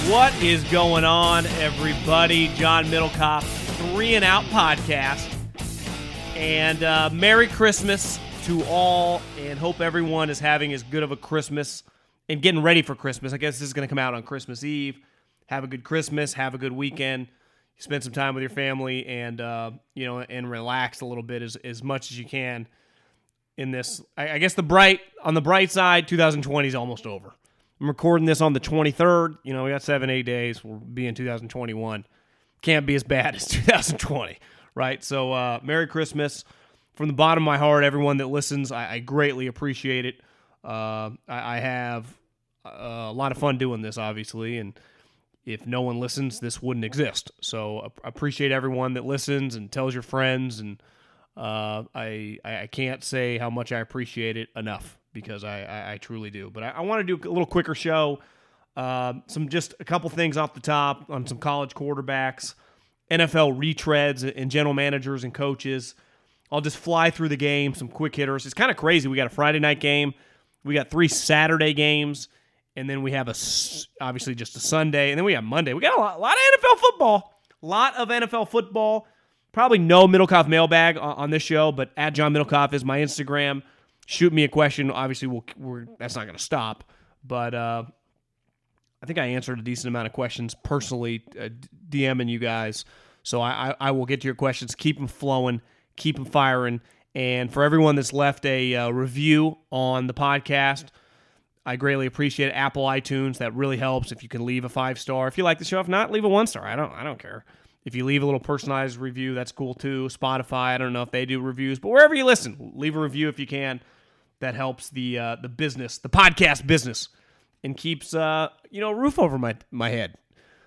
What is going on, everybody? John Middlecoff, 3 and Out podcast. And Merry Christmas to all, and hope everyone is having as good of a Christmas and getting ready for Christmas. I guess this is going to come out on Christmas Eve. Have a good Christmas. Have a good weekend. Spend some time with your family and and relax a little bit as much as you can in this. I guess on the bright side, 2020 is almost over. I'm recording this on the 23rd. We got 7-8 days. We'll be in 2021. Can't be as bad as 2020, right? So Merry Christmas. From the bottom of my heart, everyone that listens, I greatly appreciate it. I have a lot of fun doing this, obviously, and if no one listens, this wouldn't exist. So appreciate everyone that listens and tells your friends, and I can't say how much I appreciate it enough, because I truly do. But I want to do a little quicker show. Just a couple things off the top on some college quarterbacks, NFL retreads, and general managers and coaches. I'll just fly through the game, some quick hitters. It's kind of crazy. We got a Friday night game. We got 3 Saturday games. And then we have obviously just a Sunday. And then we have Monday. We got a lot of NFL football. A lot of NFL football. Probably no Middlecoff mailbag on this show, but at John Middlecoff is my Instagram. Shoot me a question. Obviously, that's not going to stop. But I think I answered a decent amount of questions personally, DMing you guys. So I will get to your questions. Keep them flowing. Keep them firing. And for everyone that's left a review on the podcast, I greatly appreciate it. Apple iTunes, that really helps. If you can leave a 5-star. If you like the show, if not, leave a 1-star. I don't care. If you leave a little personalized review, that's cool too. Spotify, I don't know if they do reviews, but wherever you listen, leave a review if you can. That helps the business, the podcast business, and keeps a roof over my head.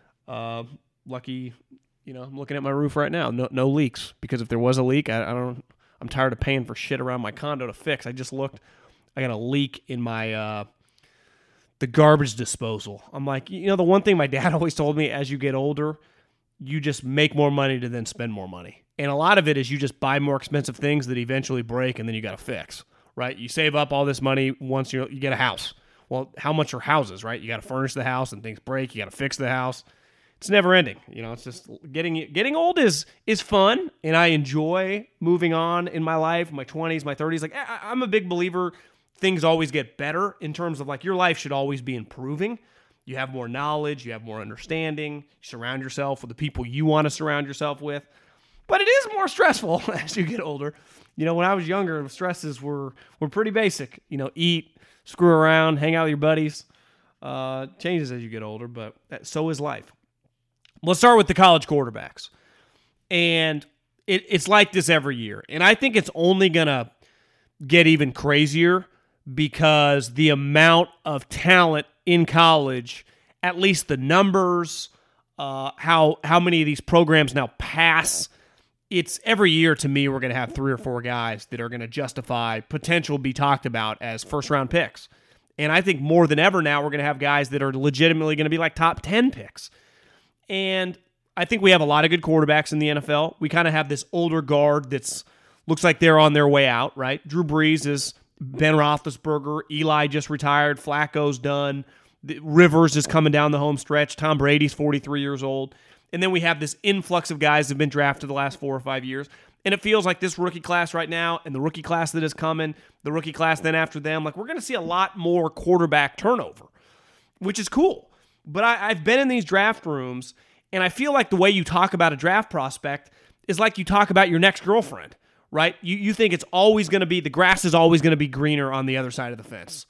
Lucky, I'm looking at my roof right now. No leaks, because if there was a leak, I'm tired of paying for shit around my condo to fix. I just looked. I got a leak in my the garbage disposal. I'm like, the one thing my dad always told me: as you get older, you just make more money to then spend more money. And a lot of it is you just buy more expensive things that eventually break, and then you got to fix, right? You save up all this money once you get a house. Well, how much are houses, right? You got to furnish the house, and things break. You got to fix the house. It's never ending. It's just getting old is fun, and I enjoy moving on in my life, my 20s, my 30s. Like, I'm a big believer things always get better in terms of, like, your life should always be improving. You have more knowledge, you have more understanding, you surround yourself with the people you want to surround yourself with. But it is more stressful as you get older. When I was younger, the stresses were pretty basic. Eat, screw around, hang out with your buddies. Changes as you get older, but so is life. Let's start with the college quarterbacks. And it's like this every year. And I think it's only going to get even crazier, because the amount of talent in college, at least the numbers, how many of these programs now pass. It's every year, to me, we're going to have 3 or 4 guys that are going to justify potential, be talked about as first-round picks. And I think more than ever now, we're going to have guys that are legitimately going to be like top 10 picks. And I think we have a lot of good quarterbacks in the NFL. We kind of have this older guard that's looks like they're on their way out, right? Drew Brees is Ben Roethlisberger. Eli just retired. Flacco's done. Rivers is coming down the home stretch. Tom Brady's 43 years old. And then we have this influx of guys that have been drafted the last 4 or 5 years. And it feels like this rookie class right now, and the rookie class that is coming, the rookie class then after them, like, we're going to see a lot more quarterback turnover, which is cool. But I've been in these draft rooms, and I feel like the way you talk about a draft prospect is like you talk about your next girlfriend, right? You think it's always going to be, the grass is always going to be greener on the other side of the fence.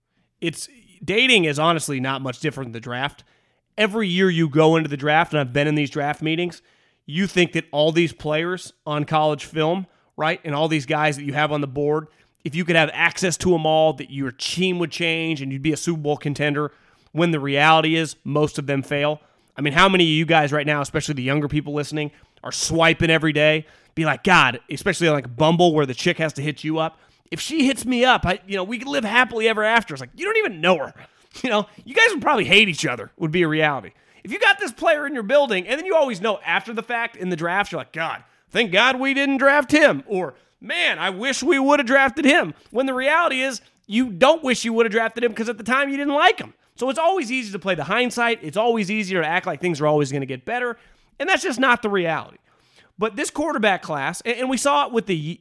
Dating is honestly not much different than the draft. Every year you go into the draft, and I've been in these draft meetings, you think that all these players on college film, right, and all these guys that you have on the board, if you could have access to them all, that your team would change and you'd be a Super Bowl contender, when the reality is most of them fail. I mean, how many of you guys right now, especially the younger people listening, are swiping every day? Be like, God, especially like Bumble, where the chick has to hit you up. If she hits me up, we could live happily ever after. It's like, you don't even know her. You guys would probably hate each other, would be a reality. If you got this player in your building, and then you always know after the fact in the draft, you're like, God, thank God we didn't draft him. Or, man, I wish we would have drafted him. When the reality is, you don't wish you would have drafted him because at the time you didn't like him. So it's always easy to play the hindsight. It's always easier to act like things are always going to get better. And that's just not the reality. But this quarterback class, and we saw it with the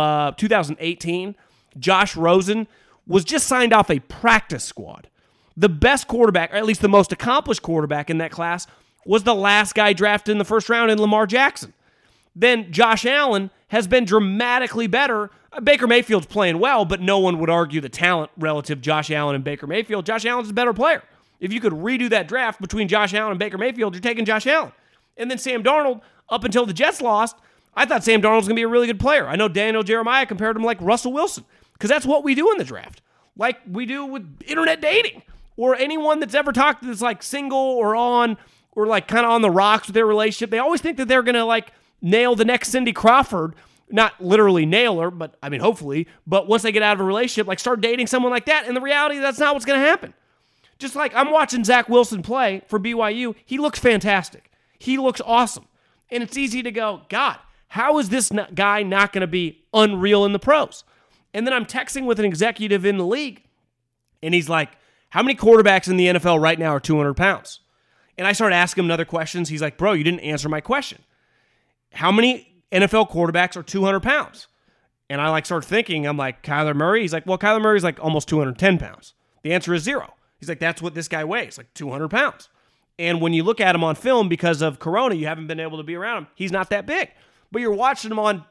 2018, Josh Rosen was just signed off a practice squad. The best quarterback, or at least the most accomplished quarterback in that class, was the last guy drafted in the first round in Lamar Jackson. Then Josh Allen has been dramatically better. Baker Mayfield's playing well, but no one would argue the talent relative to Josh Allen and Baker Mayfield. Josh Allen's a better player. If you could redo that draft between Josh Allen and Baker Mayfield, you're taking Josh Allen. And then Sam Darnold, up until the Jets lost, I thought Sam Darnold was going to be a really good player. I know Daniel Jeremiah compared him like Russell Wilson, because that's what we do in the draft. Like we do with internet dating, or anyone that's ever talked that's like single or on, or like kind of on the rocks with their relationship. They always think that they're going to like nail the next Cindy Crawford. Not literally nail her, but I mean, hopefully. But once they get out of a relationship, like start dating someone like that. And the reality, that's not what's going to happen. Just like I'm watching Zach Wilson play for BYU. He looks fantastic. He looks awesome. And it's easy to go, God, how is this guy not going to be unreal in the pros? And then I'm texting with an executive in the league, and he's like, how many quarterbacks in the NFL right now are 200 pounds? And I started asking him other questions. He's like, bro, you didn't answer my question. How many NFL quarterbacks are 200 pounds? And I started thinking, I'm like, Kyler Murray? He's like, well, Kyler Murray's like almost 210 pounds. The answer is 0. He's like, that's what this guy weighs, like 200 pounds. And when you look at him on film, because of Corona, you haven't been able to be around him. He's not that big. But you're watching him on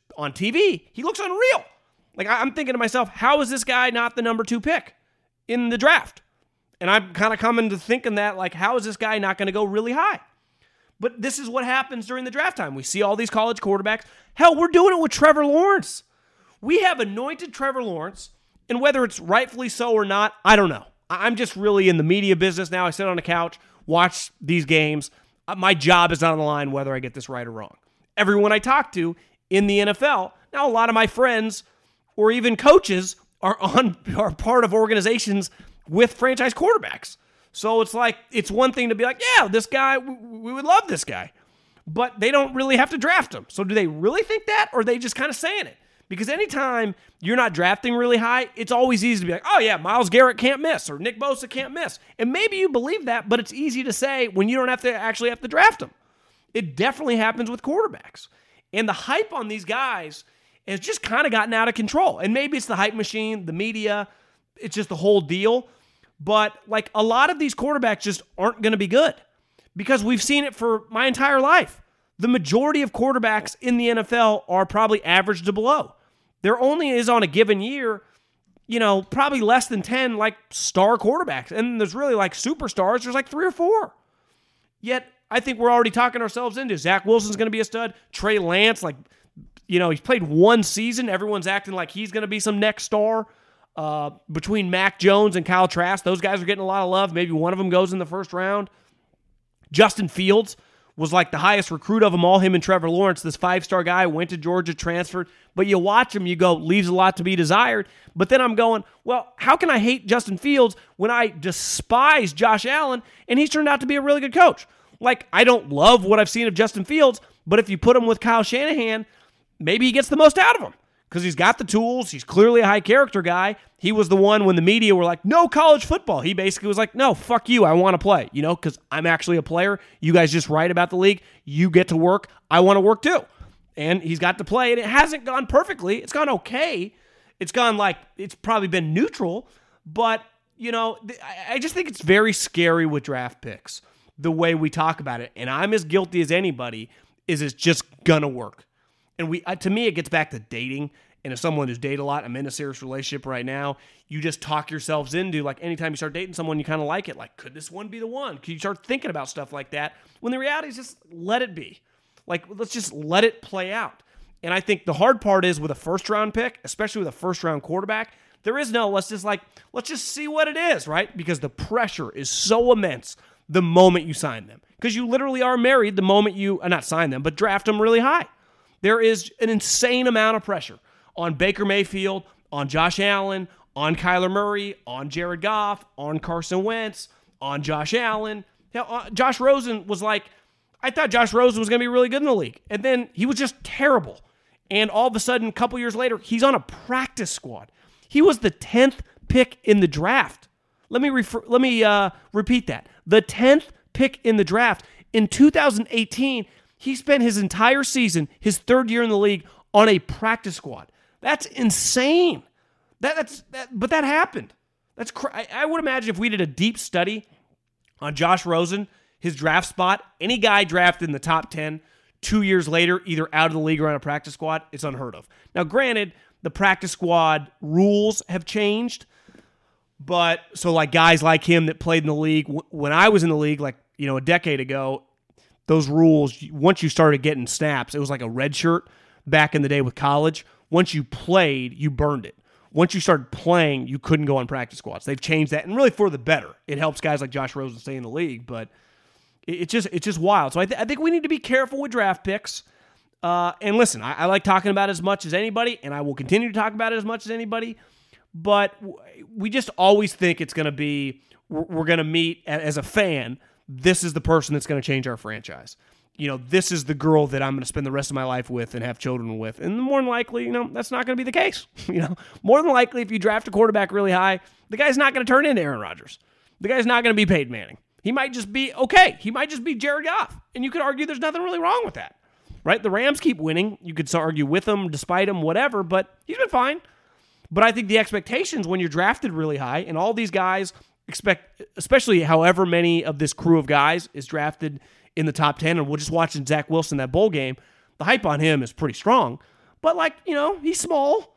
TV. He looks unreal. Like I'm thinking to myself, how is this guy not the number 2 pick in the draft? And I'm kind of coming to thinking that, like, how is this guy not going to go really high? But this is what happens during the draft time. We see all these college quarterbacks. Hell, we're doing it with Trevor Lawrence. We have anointed Trevor Lawrence, and whether it's rightfully so or not, I don't know. I'm just really in the media business now. I sit on the couch, watch these games. My job is on the line whether I get this right or wrong. Everyone I talk to in the NFL, now a lot of my friends or even coaches are part of organizations with franchise quarterbacks. So it's like, it's one thing to be like, yeah, this guy, we would love this guy. But they don't really have to draft him. So do they really think that, or are they just kind of saying it? Because anytime you're not drafting really high, it's always easy to be like, oh yeah, Myles Garrett can't miss, or Nick Bosa can't miss. And maybe you believe that, but it's easy to say when you don't actually have to draft them. It definitely happens with quarterbacks. And the hype on these guys has just kind of gotten out of control. And maybe it's the hype machine, the media, it's just the whole deal. But like a lot of these quarterbacks just aren't going to be good, because we've seen it for my entire life. The majority of quarterbacks in the NFL are probably average to below. There only is on a given year, probably less than 10 like star quarterbacks. And there's really like superstars. There's like 3 or 4. Yet I think we're already talking ourselves into Zach Wilson's going to be a stud. Trey Lance, he's played 1 season. Everyone's acting like he's going to be some next star. Between Mac Jones and Kyle Trask, those guys are getting a lot of love. Maybe one of them goes in the first round. Justin Fields was like the highest recruit of them all, him and Trevor Lawrence. This 5-star guy went to Georgia, transferred. But you watch him, you go, leaves a lot to be desired. But then I'm going, well, how can I hate Justin Fields when I despise Josh Allen and he's turned out to be a really good coach? Like, I don't love what I've seen of Justin Fields, but if you put him with Kyle Shanahan, maybe he gets the most out of him. Because he's got the tools. He's clearly a high-character guy. He was the one when the media were like, no college football. He basically was like, no, fuck you. I want to play, because I'm actually a player. You guys just write about the league. You get to work. I want to work too. And he's got to play. And it hasn't gone perfectly. It's gone okay. It's gone it's probably been neutral. But, I just think it's very scary with draft picks, the way we talk about it. And I'm as guilty as anybody, is it's just going to work. And to me, it gets back to dating. And as someone who's dated a lot, I'm in a serious relationship right now, you just talk yourselves into, like, anytime you start dating someone, you kind of like it. Like, could this one be the one? Could you start thinking about stuff like that? When the reality is just let it be. Like, let's just let it play out. And I think the hard part is with a first-round pick, especially with a first-round quarterback, there is no, let's just see what it is, right? Because the pressure is so immense the moment you sign them. Because you literally are married the moment you, not sign them, but draft them really high. There is an insane amount of pressure on Baker Mayfield, on Josh Allen, on Kyler Murray, on Jared Goff, on Carson Wentz, on Josh Allen. Josh Rosen was I thought Josh Rosen was going to be really good in the league. And then he was just terrible. And all of a sudden, a couple years later, he's on a practice squad. He was the 10th pick in the draft. Let me repeat that. The 10th pick in the draft. In 2018, he spent his entire season, his third year in the league, on a practice squad. That's insane. But that happened. I would imagine if we did a deep study on Josh Rosen, his draft spot, any guy drafted in the top 10, 2 years later, either out of the league or on a practice squad, it's unheard of. Now, granted, the practice squad rules have changed, but so like guys like him that played in the league, when I was in the league, like, a decade ago, those rules, once you started getting snaps, it was like a red shirt back in the day with college. Once you played, you burned it. Once you started playing, you couldn't go on practice squads. They've changed that, and really for the better. It helps guys like Josh Rosen stay in the league, but it's just wild. So I think we need to be careful with draft picks. And listen, I like talking about it as much as anybody, and I will continue to talk about it as much as anybody, but we just always think it's going to be, we're going to meet as a fan, this is the person that's going to change our franchise. This is the girl that I'm going to spend the rest of my life with and have children with. And more than likely, that's not going to be the case. More than likely, if you draft a quarterback really high, the guy's not going to turn into Aaron Rodgers. The guy's not going to be Peyton Manning. He might just be okay. He might just be Jared Goff. And you could argue there's nothing really wrong with that, right? The Rams keep winning. You could argue with them, despite them, whatever, but he's been fine. But I think the expectations when you're drafted really high, and all these guys expect, especially however many of this crew of guys is drafted in the top 10, and we're just watching Zach Wilson, that bowl game, the hype on him is pretty strong. But, he's small.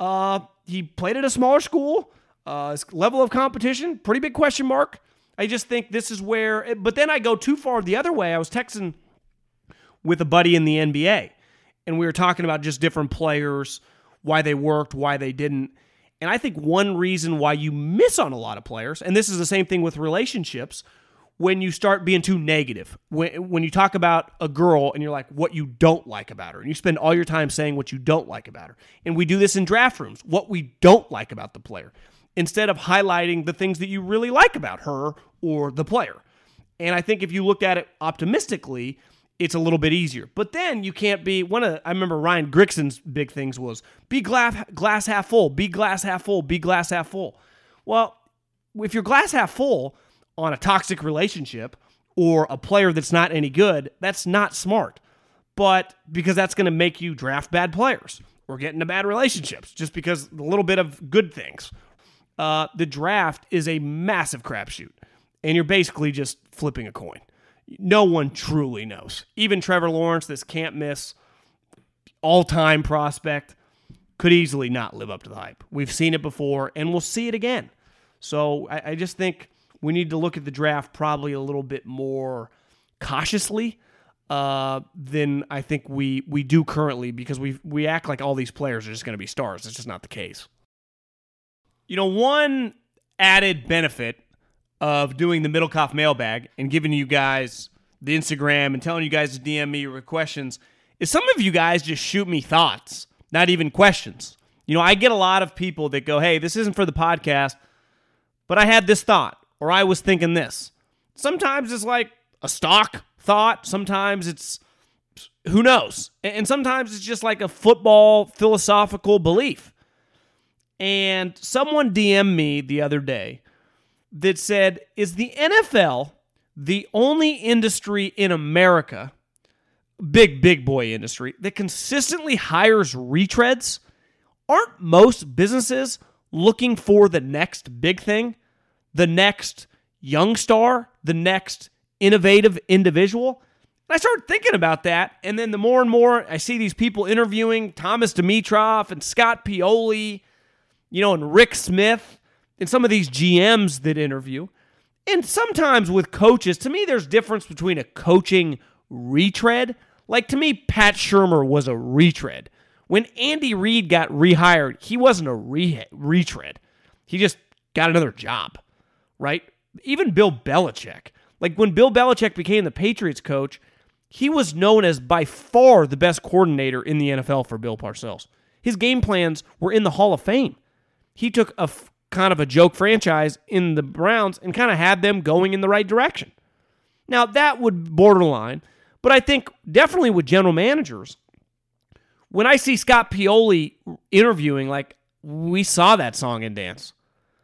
He played at a smaller school. His level of competition, pretty big question mark. I just think this is where, but then I go too far the other way. I was texting with a buddy in the NBA, and we were talking about just different players, why they worked, why they didn't. And I think one reason why you miss on a lot of players, and this is the same thing with relationships, when you start being too negative, when you talk about a girl and you're like, what you don't like about her, and you spend all your time saying what you don't like about her. And we do this in draft rooms, what we don't like about the player, instead of highlighting the things that you really like about her or the player. And I think if you look at it optimistically, it's a little bit easier. But then you can't be, I remember Ryan Grixon's big things was, be glass half full, be glass half full, be glass half full. Well, if you're glass half full on a toxic relationship or a player that's not any good, that's not smart. But because that's going to make you draft bad players or get into bad relationships just because a little bit of good things. The draft is a massive crapshoot, and you're basically just flipping a coin. No one truly knows. Even Trevor Lawrence, this can't miss, all-time prospect, could easily not live up to the hype. We've seen it before, and we'll see it again. So I just think we need to look at the draft probably a little bit more cautiously than I think we do currently, because we act like all these players are just going to be stars. It's just not the case. One added benefit of doing the Middlecoff mailbag and giving you guys the Instagram and telling you guys to DM me your questions is some of you guys just shoot me thoughts, not even questions. I get a lot of people that go, hey, this isn't for the podcast, but I had this thought, or I was thinking this. Sometimes it's like a stock thought. Sometimes it's, who knows? And sometimes it's just like a football philosophical belief. And someone DM'd me the other day that said, is the NFL the only industry in America, big boy industry, that consistently hires retreads? Aren't most businesses looking for the next big thing, the next young star, the next innovative individual? And I started thinking about that, and then the more and more I see these people interviewing Thomas Dimitroff and Scott Pioli, and Rick Smith, and some of these GMs that interview, and sometimes with coaches, to me there's difference between a coaching retread. Like, to me, Pat Shurmur was a retread. When Andy Reid got rehired, he wasn't a retread. He just got another job, right? Even Bill Belichick. Like, when Bill Belichick became the Patriots coach, he was known as by far the best coordinator in the NFL for Bill Parcells. His game plans were in the Hall of Fame. He took a kind of a joke franchise in the Browns and kind of had them going in the right direction. Now, that would borderline, but I think definitely with general managers, when I see Scott Pioli interviewing, like, we saw that song and dance.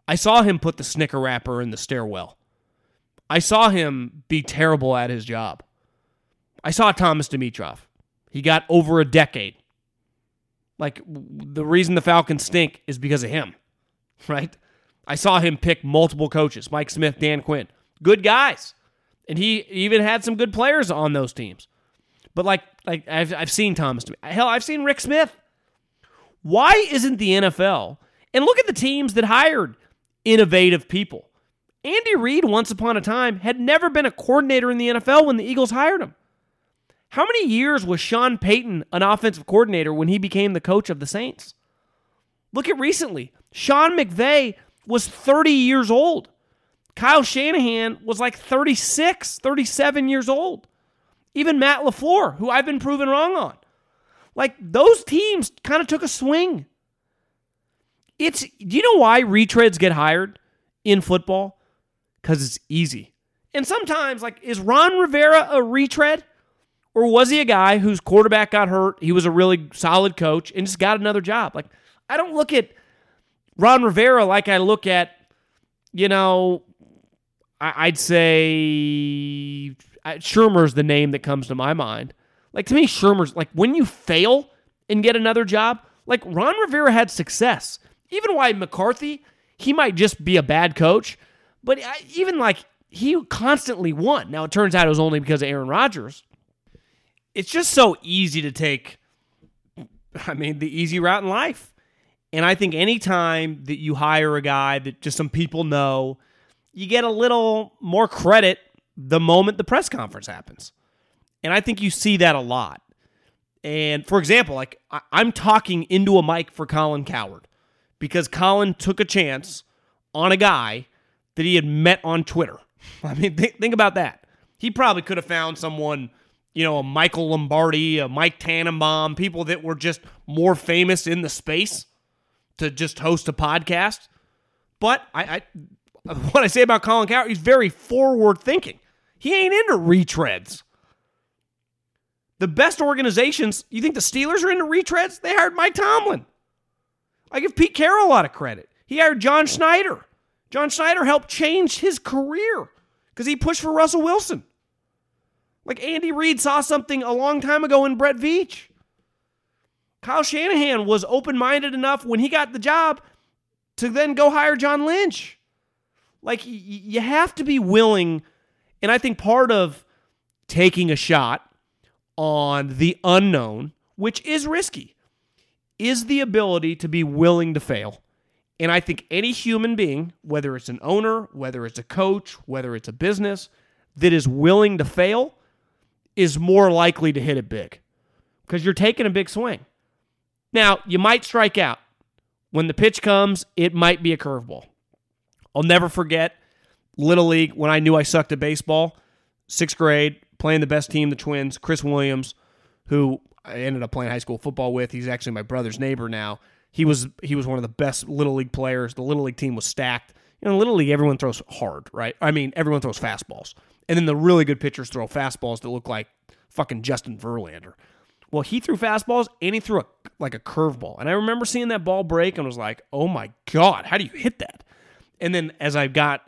I saw him put the Snicker wrapper in the stairwell. I saw him be terrible at his job. I saw Thomas Dimitrov. He got over a decade. Like, the reason the Falcons stink is because of him, right? I saw him pick multiple coaches, Mike Smith, Dan Quinn. Good guys. And he even had some good players on those teams. But like I've seen Thomas. Hell, I've seen Rick Smith. Why isn't the NFL? And look at the teams that hired innovative people. Andy Reid, once upon a time, had never been a coordinator in the NFL when the Eagles hired him. How many years was Sean Payton an offensive coordinator when he became the coach of the Saints? Look at recently. Sean McVay was 30 years old. Kyle Shanahan was like 36, 37 years old. Even Matt LaFleur, who I've been proven wrong on. Like, those teams kind of took a swing. Do you know why retreads get hired in football? Because it's easy. And sometimes, like, is Ron Rivera a retread? Or was he a guy whose quarterback got hurt, he was a really solid coach, and just got another job? Like, I don't look at Ron Rivera like I look at, I'd say Shermer's the name that comes to my mind. Like, to me, Shermer's, like, when you fail and get another job, like, Ron Rivera had success. Even why McCarthy, he might just be a bad coach, but even, like, he constantly won. Now, it turns out it was only because of Aaron Rodgers. It's just so easy to take, the easy route in life. And I think any time that you hire a guy that just some people know, you get a little more credit the moment the press conference happens. And I think you see that a lot. And, for example, like, I'm talking into a mic for Colin Cowherd because Colin took a chance on a guy that he had met on Twitter. Think about that. He probably could have found someone, a Michael Lombardi, a Mike Tannenbaum, people that were just more famous in the space to just host a podcast. But what I say about Colin Cowherd, he's very forward-thinking. He ain't into retreads. The best organizations, you think the Steelers are into retreads? They hired Mike Tomlin. I give Pete Carroll a lot of credit. He hired John Schneider. John Schneider helped change his career because he pushed for Russell Wilson. Like, Andy Reid saw something a long time ago in Brett Veach. Kyle Shanahan was open-minded enough when he got the job to then go hire John Lynch. Like, you have to be willing, and I think part of taking a shot on the unknown, which is risky, is the ability to be willing to fail. And I think any human being, whether it's an owner, whether it's a coach, whether it's a business, that is willing to fail is more likely to hit it big because you're taking a big swing. Now, you might strike out. When the pitch comes, it might be a curveball. I'll never forget Little League when I knew I sucked at baseball, 6th grade, playing the best team, the Twins, Chris Williams, who I ended up playing high school football with. He's actually my brother's neighbor now. He was one of the best Little League players. The Little League team was stacked. Little League, everyone throws hard, right? Everyone throws fastballs. And then the really good pitchers throw fastballs that look like fucking Justin Verlander. Well, he threw fastballs, and he threw a curveball. And I remember seeing that ball break and was like, oh my God, how do you hit that? And then as I got,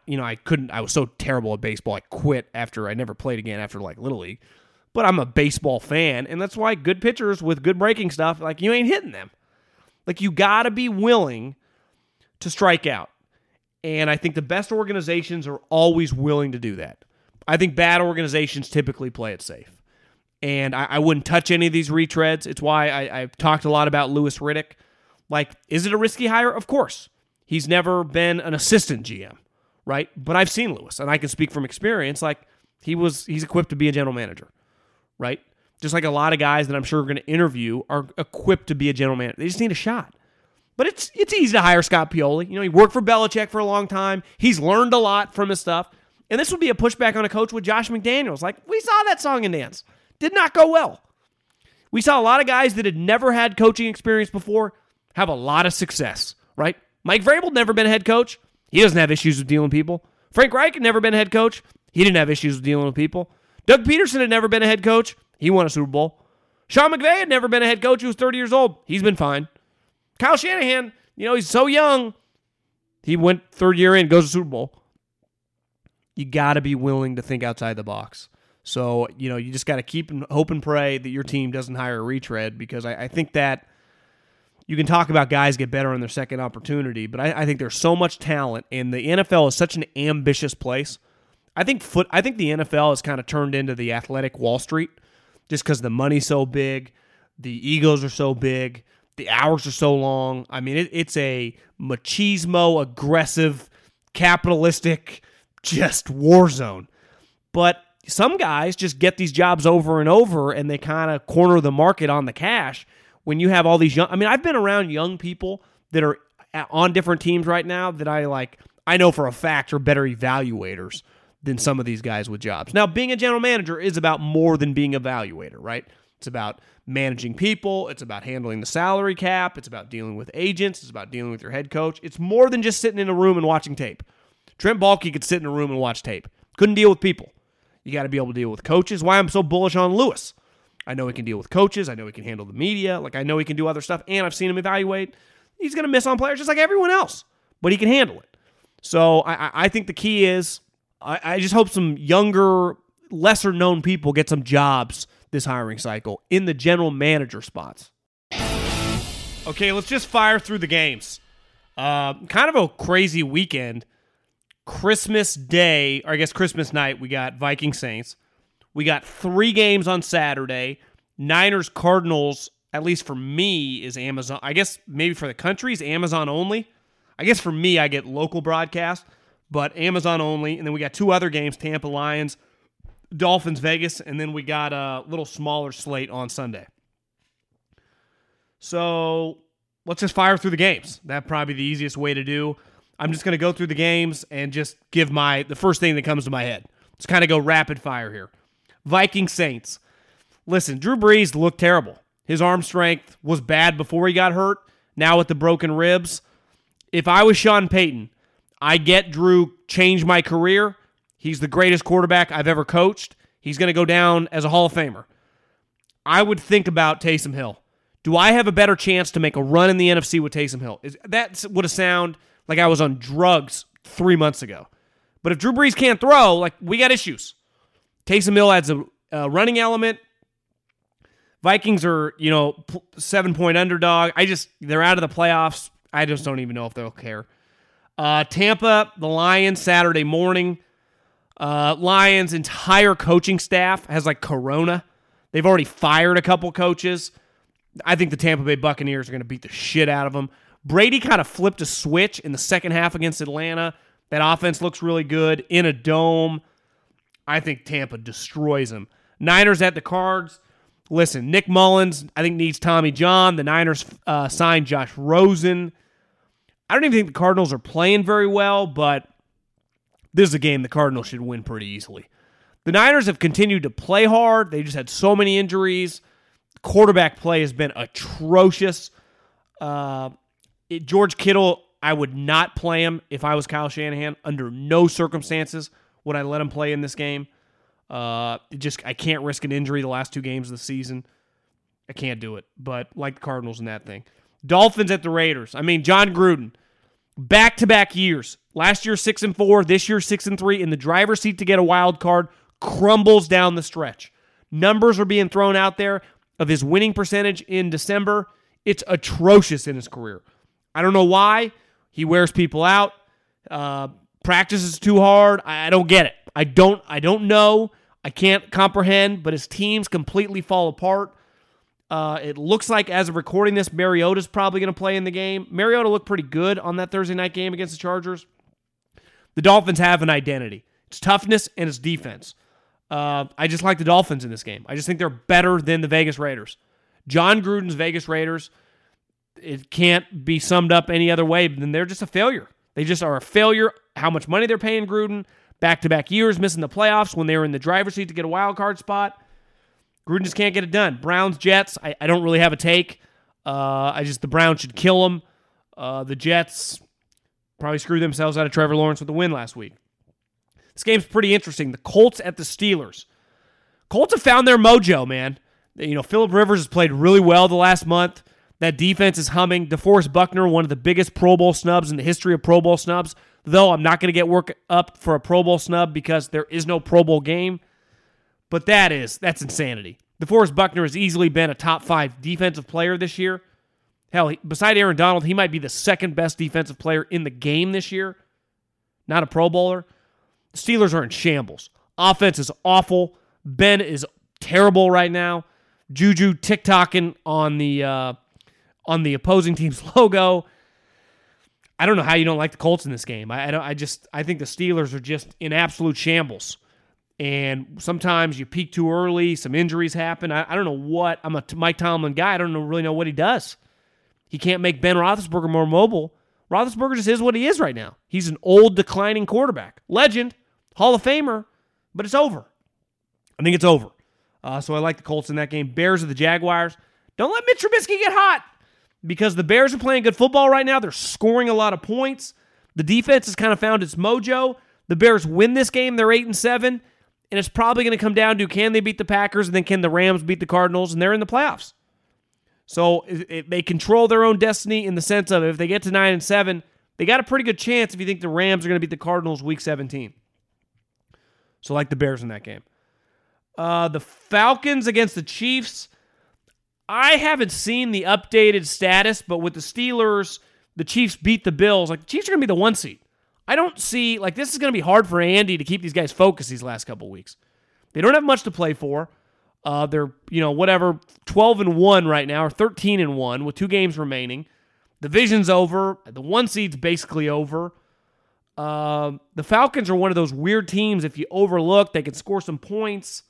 I was so terrible at baseball, I quit after I never played again after like Little League. But I'm a baseball fan, and that's why good pitchers with good breaking stuff, like, you ain't hitting them. Like, you got to be willing to strike out. And I think the best organizations are always willing to do that. I think bad organizations typically play it safe. And I wouldn't touch any of these retreads. It's why I've talked a lot about Louis Riddick. Like, is it a risky hire? Of course. He's never been an assistant GM, right? But I've seen Louis, and I can speak from experience. Like, he's equipped to be a general manager, right? Just like a lot of guys that I'm sure we're going to interview are equipped to be a general manager. They just need a shot. But it's easy to hire Scott Pioli. He worked for Belichick for a long time. He's learned a lot from his stuff. And this would be a pushback on a coach with Josh McDaniels. Like, we saw that song and dance. Did not go well. We saw a lot of guys that had never had coaching experience before have a lot of success, right? Mike Vrabel never been a head coach. He doesn't have issues with dealing with people. Frank Reich had never been a head coach. He didn't have issues with dealing with people. Doug Peterson had never been a head coach. He won a Super Bowl. Sean McVay had never been a head coach. He was 30 years old. He's been fine. Kyle Shanahan, he's so young. He went third year in, goes to Super Bowl. You got to be willing to think outside the box. So, you just got to keep and hope and pray that your team doesn't hire a retread, because I think that you can talk about guys get better on their second opportunity, but I think there's so much talent, and the NFL is such an ambitious place. I think the NFL has kind of turned into the athletic Wall Street just because the money's so big, the egos are so big, the hours are so long. I mean, it's a machismo, aggressive, capitalistic, just war zone. But some guys just get these jobs over and over, and they kind of corner the market on the cash. When you have all these I've been around young people that are on different teams right now that I know for a fact are better evaluators than some of these guys with jobs. Now, being a general manager is about more than being an evaluator, right? It's about managing people. It's about handling the salary cap. It's about dealing with agents. It's about dealing with your head coach. It's more than just sitting in a room and watching tape. Trent Baalke could sit in a room and watch tape. Couldn't deal with people. You got to be able to deal with coaches. Why I'm so bullish on Lewis. I know he can deal with coaches. I know he can handle the media. I know he can do other stuff, and I've seen him evaluate. He's going to miss on players just like everyone else, but he can handle it. So I think the key is I just hope some younger, lesser-known people get some jobs this hiring cycle in the general manager spots. Okay, let's just fire through the games. Kind of a crazy weekend. Christmas Day, or I guess Christmas night, we got Vikings Saints. We got 3 games on Saturday. Niners Cardinals, at least for me, is Amazon. I guess maybe for the country is Amazon only. I guess for me, I get local broadcast, but Amazon only. And then we got 2 other games, Tampa Lions, Dolphins Vegas, and then we got a little smaller slate on Sunday. So let's just fire through the games. That'd probably be the easiest way to do. I'm just going to go through the games and just give the first thing that comes to my head. Let's kind of go rapid fire here. Vikings Saints. Listen, Drew Brees looked terrible. His arm strength was bad before he got hurt. Now with the broken ribs. If I was Sean Payton, I get Drew changed my career. He's the greatest quarterback I've ever coached. He's going to go down as a Hall of Famer. I would think about Taysom Hill. Do I have a better chance to make a run in the NFC with Taysom Hill? That would have sounded like I was on drugs 3 months ago. But if Drew Brees can't throw, we got issues. Taysom Hill adds a running element. Vikings are, 7-point underdog. They're out of the playoffs. I just don't even know if they'll care. Tampa, the Lions, Saturday morning. Lions' entire coaching staff has corona. They've already fired a couple coaches. I think the Tampa Bay Buccaneers are going to beat the shit out of them. Brady kind of flipped a switch in the second half against Atlanta. That offense looks really good in a dome. I think Tampa destroys them. Niners at the Cards. Listen, Nick Mullins, I think, needs Tommy John. The Niners signed Josh Rosen. I don't even think the Cardinals are playing very well, but this is a game the Cardinals should win pretty easily. The Niners have continued to play hard. They just had so many injuries. Quarterback play has been atrocious. George Kittle, I would not play him if I was Kyle Shanahan. Under no circumstances would I let him play in this game. I can't risk an injury the last 2 games of the season. I can't do it. But like the Cardinals in that thing. Dolphins at the Raiders. John Gruden, back-to-back years. Last year 6-4, this year 6-3. In the driver's seat to get a wild card, crumbles down the stretch. Numbers are being thrown out there of his winning percentage in December. It's atrocious in his career. I don't know why. He wears people out. Practices too hard. I don't get it. I don't know. I can't comprehend, but his teams completely fall apart. It looks like, as of recording this, Mariota's probably going to play in the game. Mariota looked pretty good on that Thursday night game against the Chargers. The Dolphins have an identity. It's toughness and it's defense. I just like the Dolphins in this game. I just think they're better than the Vegas Raiders. John Gruden's Vegas Raiders, it can't be summed up any other way than they're just a failure. They just are a failure. How much money they're paying Gruden, back-to-back years, missing the playoffs when they were in the driver's seat to get a wild card spot. Gruden just can't get it done. Browns, Jets, I don't really have a take. The Browns should kill them. The Jets probably screwed themselves out of Trevor Lawrence with the win last week. This game's pretty interesting. The Colts at the Steelers. Colts have found their mojo, man. Phillip Rivers has played really well the last month. That defense is humming. DeForest Buckner, one of the biggest Pro Bowl snubs in the history of Pro Bowl snubs, though I'm not going to get work up for a Pro Bowl snub because there is no Pro Bowl game. But that's insanity. DeForest Buckner has easily been a top 5 defensive player this year. Hell, beside Aaron Donald, he might be the second best defensive player in the game this year. Not a Pro Bowler. The Steelers are in shambles. Offense is awful. Ben is terrible right now. Juju tick-tocking on the opposing team's logo. I don't know how you don't like the Colts in this game. I think the Steelers are just in absolute shambles. And sometimes you peak too early. Some injuries happen. I don't know what. I'm a Mike Tomlin guy. I don't really know what he does. He can't make Ben Roethlisberger more mobile. Roethlisberger just is what he is right now. He's an old, declining quarterback. Legend, Hall of Famer, but it's over. I think it's over. So I like the Colts in that game. Bears or the Jaguars. Don't let Mitch Trubisky get hot because the Bears are playing good football right now. They're scoring a lot of points. The defense has kind of found its mojo. The Bears win this game. They're 8-7, and it's probably going to come down to can they beat the Packers and then can the Rams beat the Cardinals, and they're in the playoffs. So they control their own destiny in the sense of if they get to 9-7, they got a pretty good chance if you think the Rams are going to beat the Cardinals week 17. So like the Bears in that game. The Falcons against the Chiefs. I haven't seen the updated status, but with the Steelers, the Chiefs beat the Bills. Like the Chiefs are going to be the 1 seed. I don't see, this is going to be hard for Andy to keep these guys focused these last couple weeks. They don't have much to play for. They're, 12-1 right now, or 13-1 with 2 games remaining. Division's over. The 1 seed's basically over. The Falcons are one of those weird teams. If you overlook, they can score some points.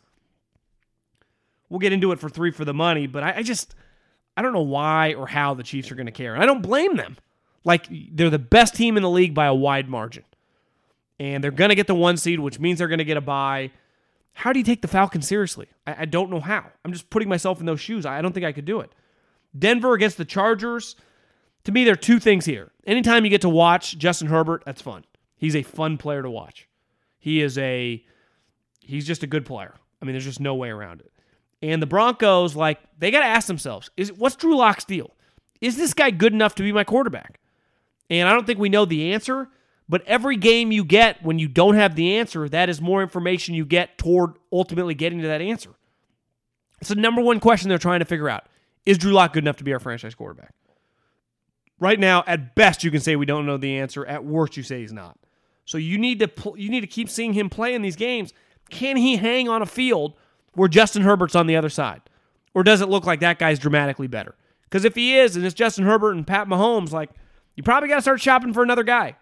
We'll get into it for 3 for the money, but I don't know why or how the Chiefs are going to care. And I don't blame them. They're the best team in the league by a wide margin. And they're going to get the 1 seed, which means they're going to get a bye. How do you take the Falcons seriously? I don't know how. I'm just putting myself in those shoes. I don't think I could do it. Denver against the Chargers. To me, there are 2 things here. Anytime you get to watch Justin Herbert, that's fun. He's a fun player to watch. He's just a good player. I mean, there's just no way around it. And the Broncos, they got to ask themselves, what's Drew Lock's deal? Is this guy good enough to be my quarterback? And I don't think we know the answer, but every game you get when you don't have the answer, that is more information you get toward ultimately getting to that answer. It's the number one question they're trying to figure out. Is Drew Lock good enough to be our franchise quarterback? Right now, at best, you can say we don't know the answer. At worst, you say he's not. So you need to keep seeing him play in these games. Can he hang on a field where Justin Herbert's on the other side? Or does it look like that guy's dramatically better? Because if he is, and it's Justin Herbert and Pat Mahomes, you probably got to start shopping for another guy.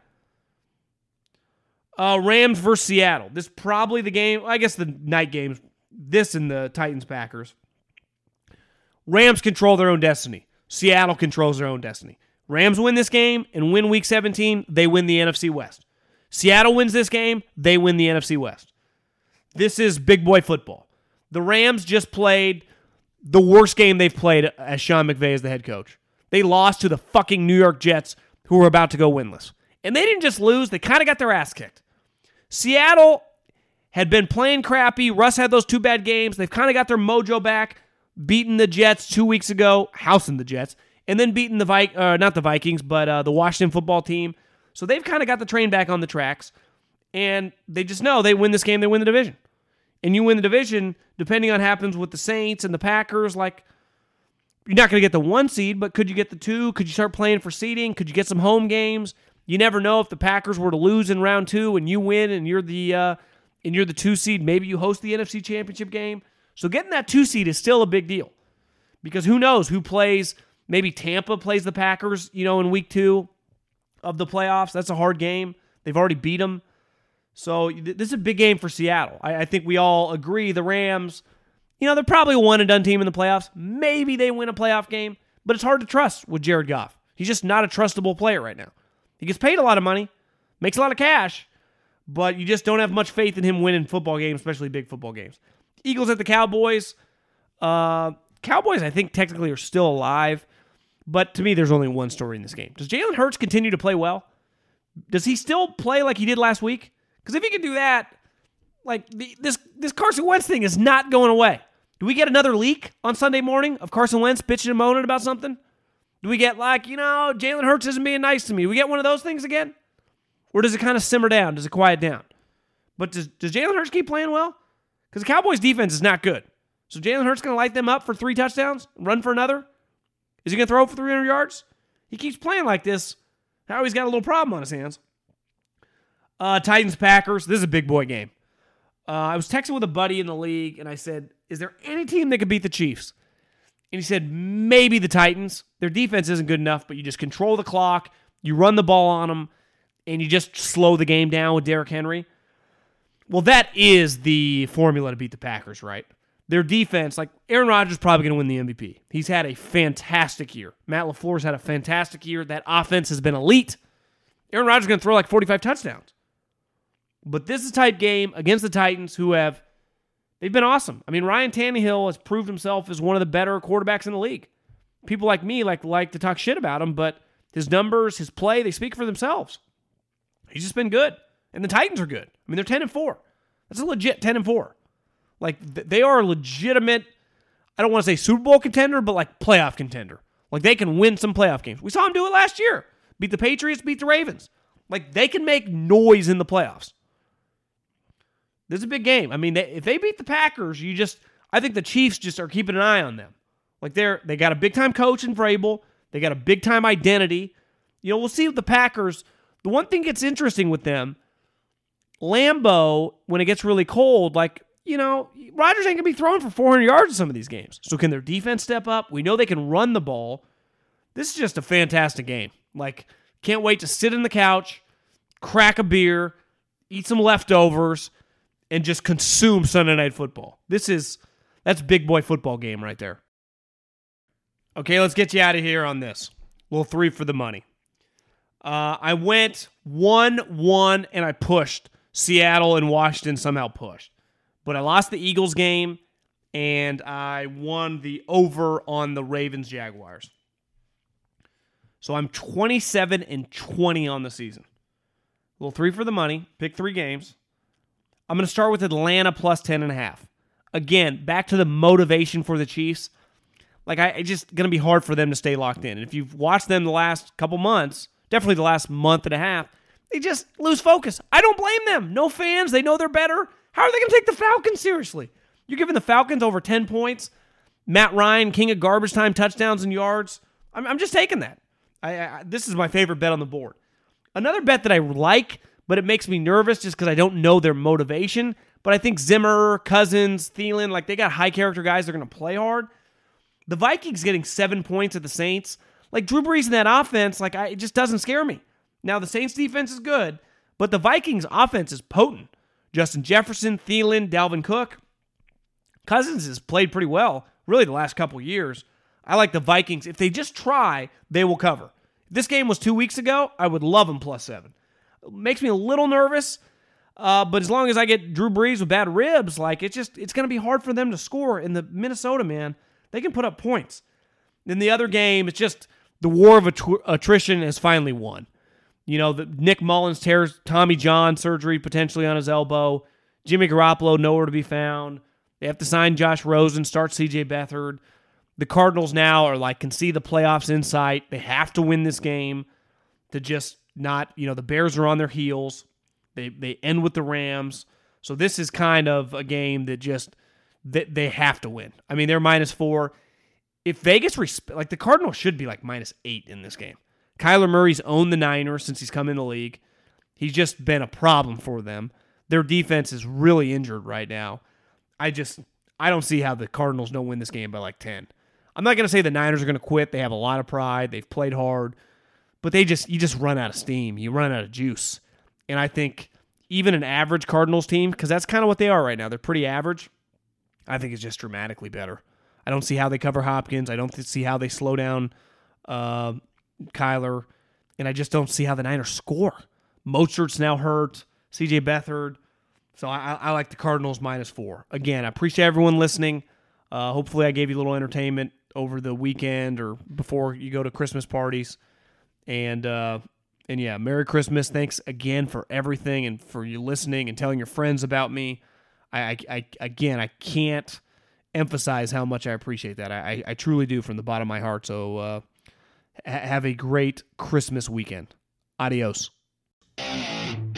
Rams versus Seattle. This is probably the game. I guess the night games. This and the Titans-Packers. Rams control their own destiny. Seattle controls their own destiny. Rams win this game and win Week 17, they win the NFC West. Seattle wins this game, they win the NFC West. This is big boy football. The Rams just played the worst game they've played as Sean McVay is the head coach. They lost to the fucking New York Jets, who were about to go winless. And they didn't just lose, they kind of got their ass kicked. Seattle had been playing crappy. Russ had those 2 bad games. They've kind of got their mojo back, beating the Jets 2 weeks ago, housing the Jets, and then beating not the Vikings, but the Washington football team. So they've kind of got the train back on the tracks, and they just know they win this game, they win the division. And you win the division, depending on what happens with the Saints and the Packers, you're not going to get the 1 seed, but could you get the 2? Could you start playing for seeding? Could you get some home games? You never know if the Packers were to lose in round 2 and you win and you're the 2 seed. Maybe you host the NFC Championship game. So getting that 2 seed is still a big deal because who knows who plays. Maybe Tampa plays the Packers, in week 2 of the playoffs. That's a hard game. They've already beat them. So this is a big game for Seattle. I think we all agree the Rams, they're probably a one-and-done team in the playoffs. Maybe they win a playoff game, but it's hard to trust with Jared Goff. He's just not a trustable player right now. He gets paid a lot of money, makes a lot of cash, but you just don't have much faith in him winning football games, especially big football games. Eagles at the Cowboys. Cowboys, I think, technically are still alive, but to me, there's only one story in this game. Does Jalen Hurts continue to play well? Does he still play like he did last week? Because if he can do that, this Carson Wentz thing is not going away. Do we get another leak on Sunday morning of Carson Wentz bitching and moaning about something? Do we get Jalen Hurts isn't being nice to me? Do we get one of those things again? Or does it kind of simmer down? Does it quiet down? But does Jalen Hurts keep playing well? Because the Cowboys' defense is not good. So Jalen Hurts going to light them up for 3 touchdowns? Run for another? Is he going to throw for 300 yards? He keeps playing like this. Now he's got a little problem on his hands. Titans-Packers. This is a big boy game. I was texting with a buddy in the league, and I said, is there any team that could beat the Chiefs? And he said, maybe the Titans. Their defense isn't good enough, but you just control the clock, you run the ball on them, and you just slow the game down with Derrick Henry. Well, that is the formula to beat the Packers, right? Their defense, like Aaron Rodgers is probably going to win the MVP. He's had a fantastic year. Matt LaFleur's had a fantastic year. That offense has been elite. Aaron Rodgers is going to throw like 45 touchdowns. But this is a type game against the Titans they've been awesome. I mean, Ryan Tannehill has proved himself as one of the better quarterbacks in the league. People like me like to talk shit about him, but his numbers, his play, they speak for themselves. He's just been good. And the Titans are good. I mean, they're 10-4. That's a legit 10-4. Like, they are a legitimate, I don't want to say Super Bowl contender, but like playoff contender. Like, they can win some playoff games. We saw them do it last year. Beat the Patriots, beat the Ravens. Like, they can make noise in the playoffs. This is a big game. I mean, if they beat the Packers, I think the Chiefs just are keeping an eye on them. Like, they got a big-time coach in Vrabel. They got a big-time identity. We'll see with the Packers. The one thing that's interesting with them, Lambeau, when it gets really cold, Rodgers ain't going to be throwing for 400 yards in some of these games. So can their defense step up? We know they can run the ball. This is just a fantastic game. Like, can't wait to sit on the couch, crack a beer, eat some leftovers, and just consume Sunday Night Football. That's big boy football game right there. Okay, let's get you out of here on this. Little 3 for the money. I went 1-1 and I pushed. Seattle and Washington somehow pushed. But I lost the Eagles game and I won the over on the Ravens-Jaguars. So I'm 27-20 on the season. Little 3 for the money. Pick 3 games. I'm going to start with Atlanta plus 10.5. Again, back to the motivation for the Chiefs. Like, it's just going to be hard for them to stay locked in. And if you've watched them the last couple months, definitely the last month and a half, they just lose focus. I don't blame them. No fans. They know they're better. How are they going to take the Falcons seriously? You're giving the Falcons over 10 points. Matt Ryan, king of garbage time, touchdowns and yards. I'm just taking that. This is my favorite bet on the board. Another bet that I like, but it makes me nervous just because I don't know their motivation. But I think Zimmer, Cousins, Thielen, like they got high character guys. They're going to play hard. The Vikings getting 7 points at the Saints. Like Drew Brees in that offense, it just doesn't scare me. Now the Saints defense is good, but the Vikings offense is potent. Justin Jefferson, Thielen, Dalvin Cook. Cousins has played pretty well, really the last couple years. I like the Vikings. If they just try, they will cover. If this game was 2 weeks ago, I would love them plus 7. It makes me a little nervous, but as long as I get Drew Brees with bad ribs, it's going to be hard for them to score. In the Minnesota, man, they can put up points. In the other game, it's just the war of attrition has finally won. Nick Mullins tears Tommy John surgery potentially on his elbow. Jimmy Garoppolo nowhere to be found. They have to sign Josh Rosen, start C.J. Beathard. The Cardinals now can see the playoffs in sight. They have to win this game to just not, the Bears are on their heels. They end with the Rams. So this is kind of a game that they have to win. I mean, they're -4. If Vegas, the Cardinals should be -8 in this game. Kyler Murray's owned the Niners since he's come in the league. He's just been a problem for them. Their defense is really injured right now. I don't see how the Cardinals don't win this game by 10. I'm not going to say the Niners are going to quit. They have a lot of pride. They've played hard. But you just run out of steam. You run out of juice. And I think even an average Cardinals team, because that's kind of what they are right now, they're pretty average, I think it's just dramatically better. I don't see how they cover Hopkins. I don't see how they slow down Kyler. And I just don't see how the Niners score. Mostert's now hurt. C.J. Beathard. So I like the Cardinals -4. Again, I appreciate everyone listening. Hopefully I gave you a little entertainment over the weekend or before you go to Christmas parties. And yeah, Merry Christmas. Thanks again for everything and for you listening and telling your friends about me. I can't emphasize how much I appreciate that. I truly do from the bottom of my heart. So Have a great Christmas weekend. Adios.